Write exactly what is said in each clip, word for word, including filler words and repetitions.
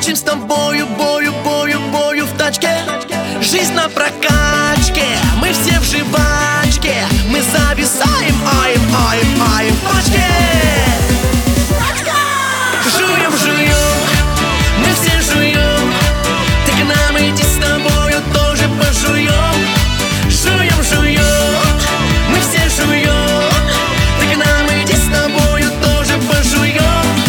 Бежим с тобою, бою, бою, бою в тачке. Жизнь на прокачке, мы все в жвачке. Мы зависаем, аем, аем, аем в пачке. Жуем, жуем, мы все жуем. Ты к нам иди с тобою тоже пожуем. Жуем, жуем, мы все жуем. Ты к нам иди с тобою тоже пожуем.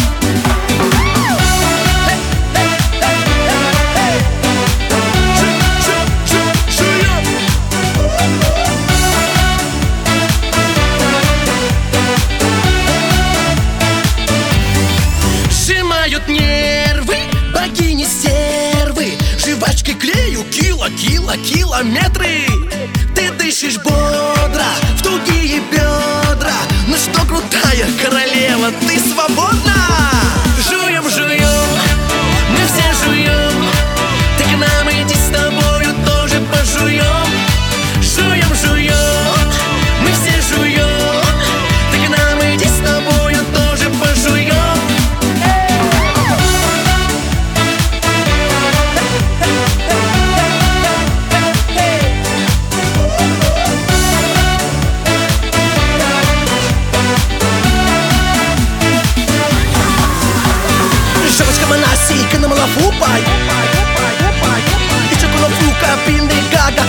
Сжимают нервы богини стервы. Жвачки клею кило, кило, километры. Ты дышишь бодро, в тугие бедра. Ну что, крутая королева, ты свободна? Жуем, жуем, мы все жуем. Ты к нам иди с тобою тоже пожуем. Жуем, жуем, мы все жуем. Ты к нам иди с тобою тоже пожуем. Manasi, kena malafupai. Icho kono fuka, pinde gaga.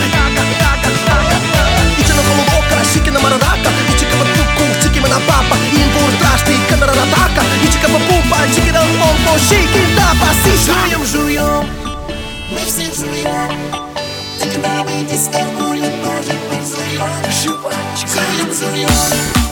Icho no como boca, shiki na mararaka. Ichi kama tuku, chiki mana papa. Invor trashti, kana rataka. Ichi kama pupa, chiki na pompo, shiki da pasisha. Жуем, жуем, мы все жуем. Ты к нам иди с тобой, тоже пожуем. Жвачка, жуем, жуем.